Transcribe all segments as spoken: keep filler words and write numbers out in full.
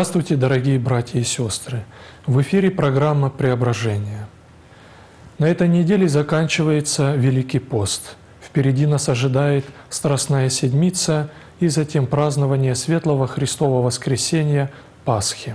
Здравствуйте, дорогие братья и сестры! В эфире программа «Преображение». На этой неделе заканчивается Великий пост. Впереди нас ожидает Страстная Седмица и затем празднование Светлого Христового Воскресения Пасхи.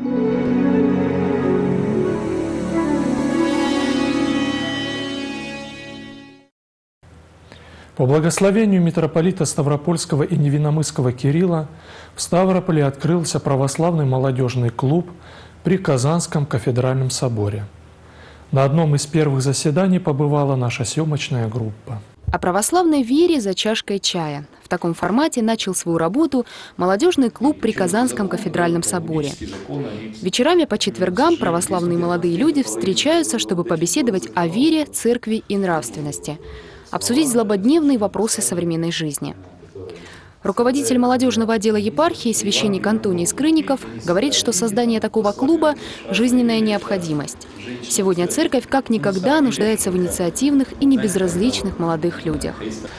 По благословению митрополита Ставропольского и Невинномысского Кирилла в Ставрополе открылся православный молодежный клуб при Казанском кафедральном соборе. На одном из первых заседаний побывала наша съемочная группа. О православной вере за чашкой чая. В таком формате начал свою работу молодежный клуб при Казанском кафедральном соборе. Вечерами по четвергам православные молодые люди встречаются, чтобы побеседовать о вере, церкви и нравственности, обсудить злободневные вопросы современной жизни. Руководитель молодежного отдела епархии, священник Антоний Скрынников, говорит, что создание такого клуба – жизненная необходимость. Сегодня церковь как никогда нуждается в инициативных и небезразличных молодых людях.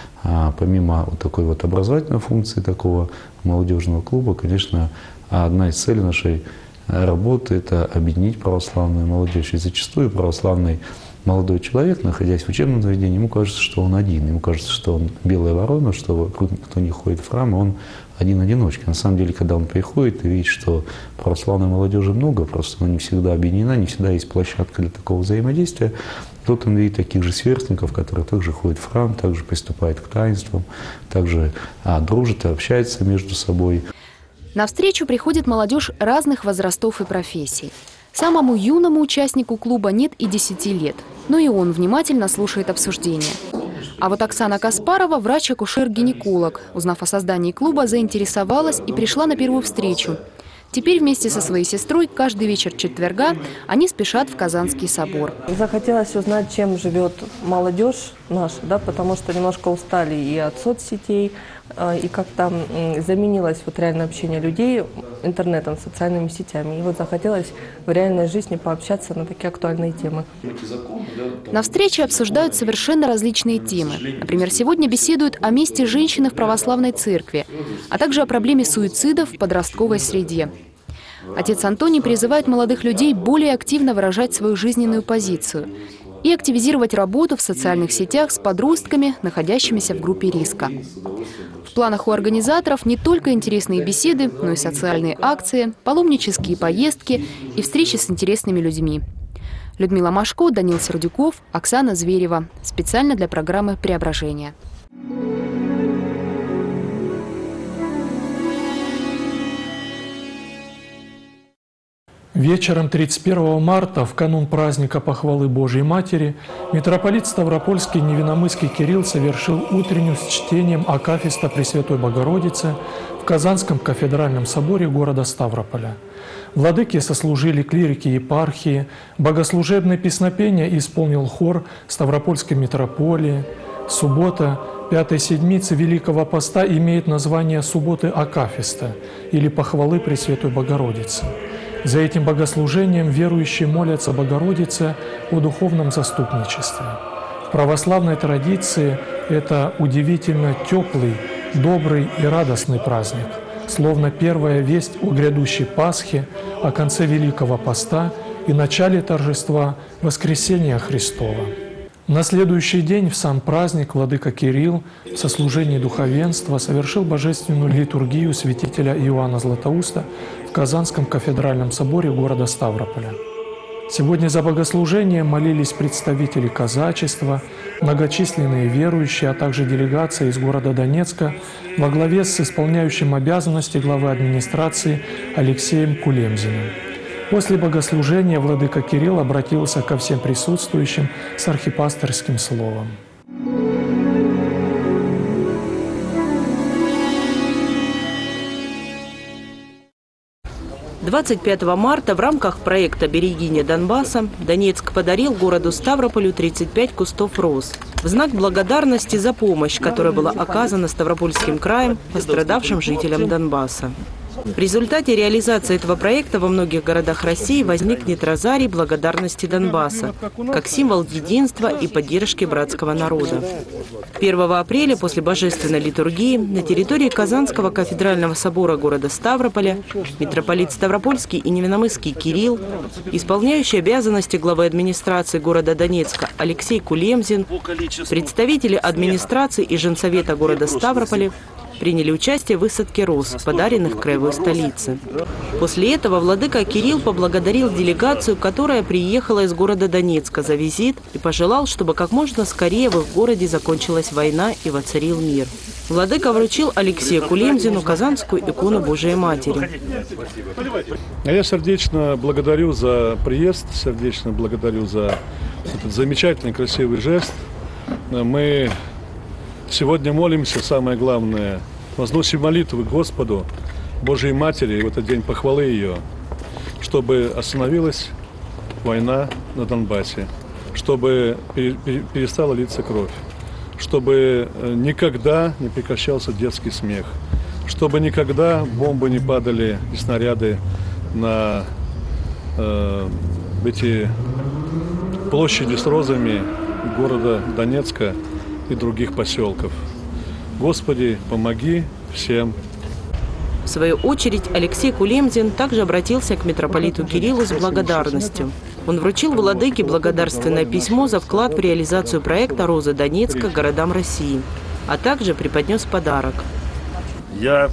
А помимо вот такой вот образовательной функции такого молодежного клуба, конечно, одна из целей нашей работы – это объединить православную молодежь. И зачастую православный молодой человек, находясь в учебном заведении, ему кажется, что он один. Ему кажется, что он белая ворона, что вокруг никто не ходит в храм, и он один-одиночка. На самом деле, когда он приходит и видит, что православной молодежи много, просто она не всегда объединена, не всегда есть площадка для такого взаимодействия, тут он видит таких же сверстников, которые также ходят в храм, также приступают к таинствам, также а, дружат и общаются между собой. На встречу приходит молодежь разных возрастов и профессий. Самому юному участнику клуба нет и десяти лет, но и он внимательно слушает обсуждения. А вот Оксана Каспарова, врач-акушер-гинеколог, узнав о создании клуба, заинтересовалась и пришла на первую встречу. Теперь вместе со своей сестрой каждый вечер четверга они спешат в Казанский собор. Захотелось узнать, чем живет молодежь наша, да, потому что немножко устали и от соцсетей, и как там заменилось вот реальное общение людей интернетом, социальными сетями. И вот захотелось в реальной жизни пообщаться на такие актуальные темы. На встрече обсуждают совершенно различные темы. Например, сегодня беседуют о месте женщины в православной церкви, а также о проблеме суицидов в подростковой среде. Отец Антоний призывает молодых людей более активно выражать свою жизненную позицию и активизировать работу в социальных сетях с подростками, находящимися в группе риска. В планах у организаторов не только интересные беседы, но и социальные акции, паломнические поездки и встречи с интересными людьми. Людмила Машко, Данил Сердюков, Оксана Зверева. Специально для программы «Преображение». Вечером тридцать первого марта, в канун праздника Похвалы Божией Матери, митрополит Ставропольский и Невинномысский Кирилл совершил утреннюю с чтением акафиста Пресвятой Богородицы в Казанском кафедральном соборе города Ставрополя. Владыки сослужили клирики епархии, богослужебное песнопение исполнил хор Ставропольской митрополии. Суббота пятой седмицы Великого Поста имеет название субботы акафиста или Похвалы Пресвятой Богородицы. За этим богослужением верующие молятся Богородице о духовном заступничестве. В православной традиции это удивительно теплый, добрый и радостный праздник, словно первая весть о грядущей Пасхе, о конце Великого Поста и начале торжества Воскресения Христова. На следующий день в сам праздник владыка Кирилл в сослужении духовенства совершил божественную литургию святителя Иоанна Златоуста в Казанском кафедральном соборе города Ставрополя. Сегодня за богослужением молились представители казачества, многочисленные верующие, а также делегация из города Донецка во главе с исполняющим обязанности главы администрации Алексеем Кулемзиным. После богослужения владыка Кирилл обратился ко всем присутствующим с архипасторским словом. двадцать пятого марта в рамках проекта «Берегиня Донбасса» Донецк подарил городу Ставрополю тридцать пять кустов роз в знак благодарности за помощь, которая была оказана Ставропольским краем пострадавшим жителям Донбасса. В результате реализации этого проекта во многих городах России возникнет розарий благодарности Донбасса, как символ единства и поддержки братского народа. первого апреля после божественной литургии на территории Казанского кафедрального собора города Ставрополя митрополит Ставропольский и Невиномысский Кирилл, исполняющий обязанности главы администрации города Донецка Алексей Кулемзин, представители администрации и женсовета города Ставрополя приняли участие в высадке роз, подаренных краевой столице. После этого владыка Кирилл поблагодарил делегацию, которая приехала из города Донецка за визит, и пожелал, чтобы как можно скорее в их городе закончилась война и воцарил мир. Владыка вручил Алексею Кулемзину казанскую икону Божией Матери. Я сердечно благодарю за приезд, сердечно благодарю за этот замечательный, красивый жест. Мы сегодня молимся, самое главное, возносим молитвы Господу, Божьей Матери, в этот день похвалы ее, чтобы остановилась война на Донбассе, чтобы перестала литься кровь, чтобы никогда не прекращался детский смех, чтобы никогда бомбы не падали и снаряды на э, эти площади с розами города Донецка и других поселков. Господи, помоги всем. В свою очередь Алексей Кулемзин также обратился к митрополиту Кириллу с благодарностью. Он вручил владыке благодарственное письмо за вклад в реализацию проекта «Розы Донецка» городам России, а также преподнес подарок. Я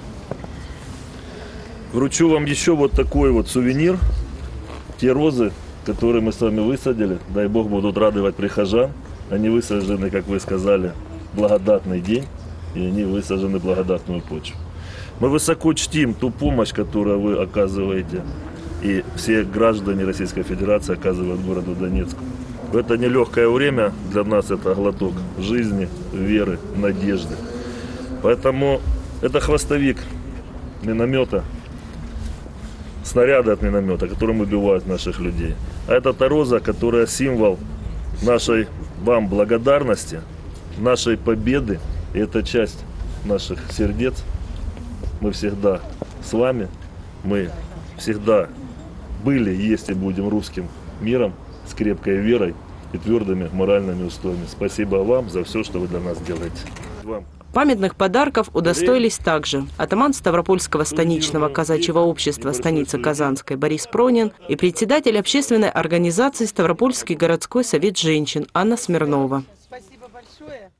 вручу вам еще вот такой вот сувенир. Те розы, которые мы с вами высадили, дай Бог, будут радовать прихожан. Они высажены, как вы сказали, в благодатный день, и они высажены в благодатную почву. Мы высоко чтим ту помощь, которую вы оказываете, и все граждане Российской Федерации оказывают городу Донецку. В это нелегкое время для нас это глоток жизни, веры, надежды. Поэтому это хвостовик миномета, снаряды от миномета, которым убивают наших людей. А это та роза, которая символ нашей вам благодарности, нашей победы. И это часть наших сердец. Мы всегда с вами. Мы всегда были, есть и будем русским миром с крепкой верой и твердыми моральными устоями. Спасибо вам за все, что вы для нас делаете. Вам. Памятных подарков удостоились также атаман Ставропольского станичного казачьего общества станицы Казанской Борис Пронин и председатель общественной организации Ставропольский городской совет женщин Анна Смирнова. Спасибо большое.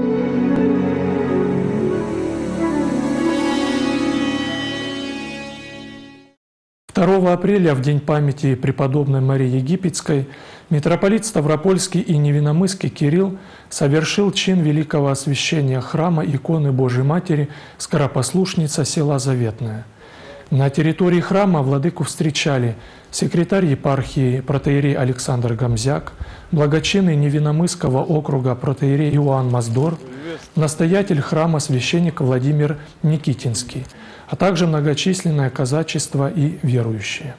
второго апреля, в день памяти преподобной Марии Египетской, митрополит Ставропольский и Невиномысский Кирилл совершил чин великого освящения храма иконы Божией Матери скоропослушница села Заветное. На территории храма владыку встречали секретарь епархии протоиерей Александр Гамзяк, благочинный Невиномысского округа протоиерей Иоанн Маздор, настоятель храма священник Владимир Никитинский, а также многочисленное казачество и верующие.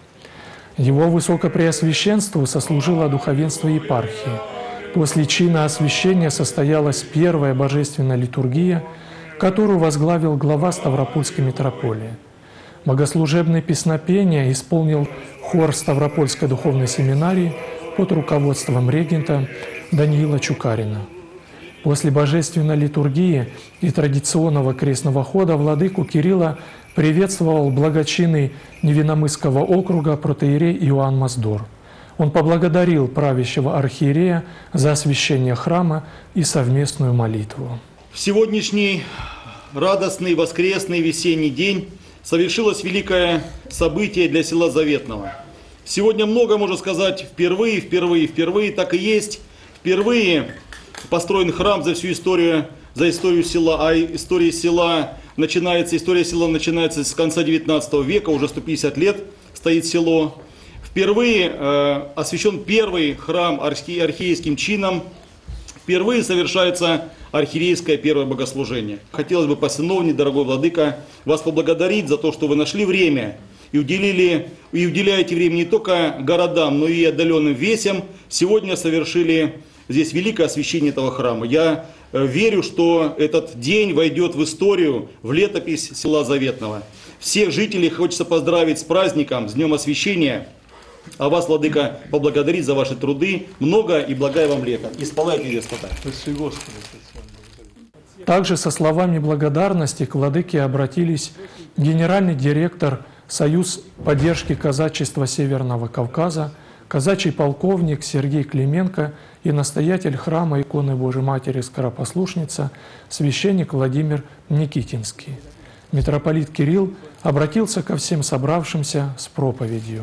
Его высокопреосвященству сослужило духовенство епархии. После чина освящения состоялась первая божественная литургия, которую возглавил глава Ставропольской митрополии. Богослужебное песнопение исполнил хор Ставропольской духовной семинарии под руководством регента Даниила Чукарина. После божественной литургии и традиционного крестного хода владыку Кирилла приветствовал благочинный Невиномысского округа протоиерей Иоанн Маздор. Он поблагодарил правящего архиерея за освящение храма и совместную молитву. В сегодняшний радостный воскресный весенний день совершилось великое событие для села Заветного. Сегодня много, можно сказать, впервые, впервые, впервые, так и есть. Впервые построен храм за всю историю, за историю села, а история села начинается, история села начинается с конца девятнадцатого века, уже сто пятьдесят лет стоит село. Впервые э, освящен первый храм архи, архиерейским чином, впервые совершается архиерейское первое богослужение. Хотелось бы по сыновне, дорогой владыка, вас поблагодарить за то, что вы нашли время и уделили, и уделяете время не только городам, но и отдаленным весям. Сегодня совершили здесь великое освящение этого храма. Я верю, что этот день войдет в историю, в летопись села Заветного. Всех жителей хочется поздравить с праздником, с Днем Освящения. А вас, Владыка, поблагодарить за ваши труды. Много и благая вам лето. И спала и Господа. Спасибо, Господи. Также со словами благодарности к владыке обратились генеральный директор Союз поддержки казачества Северного Кавказа, казачий полковник Сергей Клименко и настоятель храма иконы Божией Матери Скоропослушница священник Владимир Никитинский. Митрополит Кирилл обратился ко всем собравшимся с проповедью.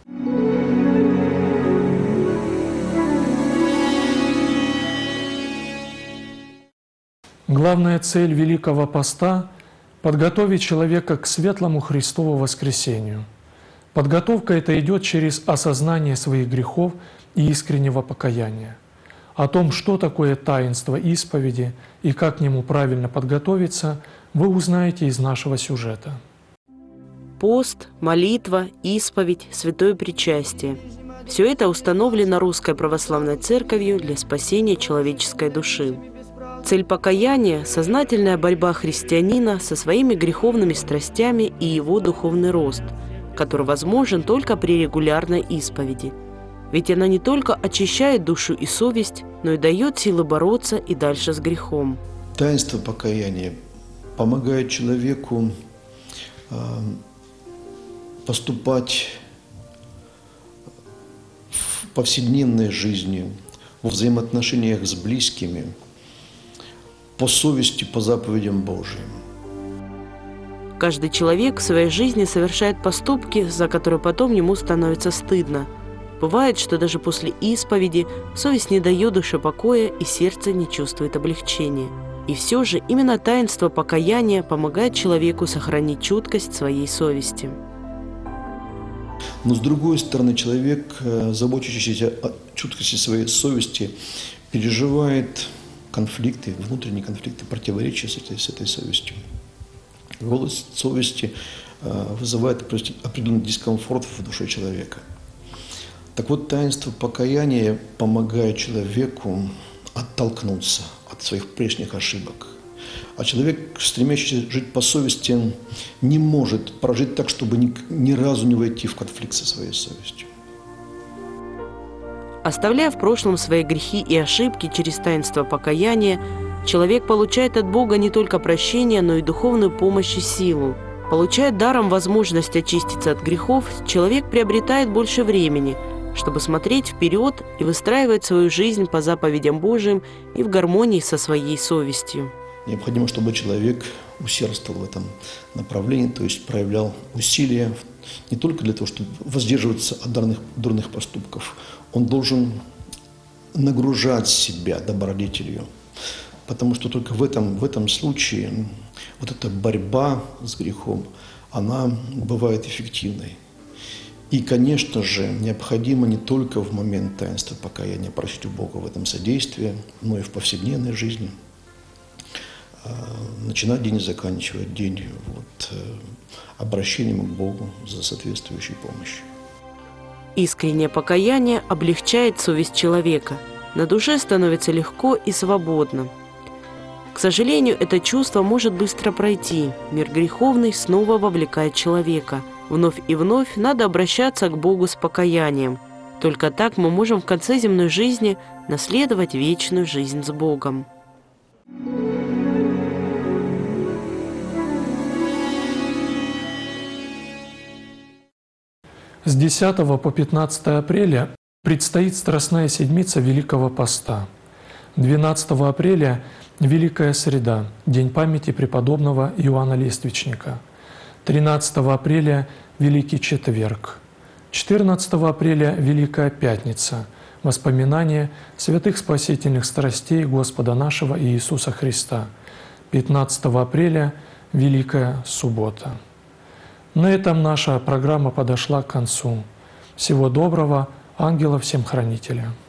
Главная цель Великого Поста – подготовить человека к светлому Христову воскресению. Подготовка эта идет через осознание своих грехов и искреннего покаяния. О том, что такое таинство исповеди и как к нему правильно подготовиться, вы узнаете из нашего сюжета. Пост, молитва, исповедь, святое причастие – все это установлено Русской Православной Церковью для спасения человеческой души. Цель покаяния – сознательная борьба христианина со своими греховными страстями и его духовный рост, который возможен только при регулярной исповеди. Ведь она не только очищает душу и совесть, но и дает силы бороться и дальше с грехом. Таинство покаяния помогает человеку э, поступать в повседневной жизни, во взаимоотношениях с близкими, по совести, по заповедям Божьим. Каждый человек в своей жизни совершает поступки, за которые потом ему становится стыдно. Бывает, что даже после исповеди совесть не дает душе покоя и сердце не чувствует облегчения. И все же именно таинство покаяния помогает человеку сохранить чуткость своей совести. Но с другой стороны, человек, заботящийся о чуткости своей совести, переживает конфликты, внутренние конфликты, противоречия с этой, с этой совестью. Голос совести э, вызывает определенный дискомфорт в душе человека. Так вот, таинство покаяния помогает человеку оттолкнуться от своих прежних ошибок. А человек, стремящийся жить по совести, не может прожить так, чтобы ни, ни разу не войти в конфликт со своей совестью. Оставляя в прошлом свои грехи и ошибки через таинство покаяния, человек получает от Бога не только прощение, но и духовную помощь и силу. Получая даром возможность очиститься от грехов, человек приобретает больше времени, чтобы смотреть вперед и выстраивать свою жизнь по заповедям Божьим и в гармонии со своей совестью. Необходимо, чтобы человек усердствовал в этом направлении, то есть проявлял усилия не только для того, чтобы воздерживаться от дурных, дурных поступков. Он должен нагружать себя добродетелью, потому что только в этом, в этом случае вот эта борьба с грехом, она бывает эффективной. И, конечно же, необходимо не только в момент таинства покаяния просить у Бога в этом содействие, но и в повседневной жизни. Начинать день и заканчивать день вот, обращением к Богу за соответствующей помощью. Искреннее покаяние облегчает совесть человека. На душе становится легко и свободно. К сожалению, это чувство может быстро пройти. Мир греховный снова вовлекает человека. Вновь и вновь надо обращаться к Богу с покаянием. Только так мы можем в конце земной жизни наследовать вечную жизнь с Богом. С десятого по пятнадцатое апреля предстоит Страстная Седмица Великого Поста. двенадцатого апреля – Великая Среда, День памяти преподобного Иоанна Лествичника. тринадцатого апреля – Великий Четверг. четырнадцатого апреля – Великая Пятница, воспоминание святых спасительных страстей Господа нашего Иисуса Христа. пятнадцатого апреля – Великая Суббота. На этом наша программа подошла к концу. Всего доброго, ангелов всем хранителя.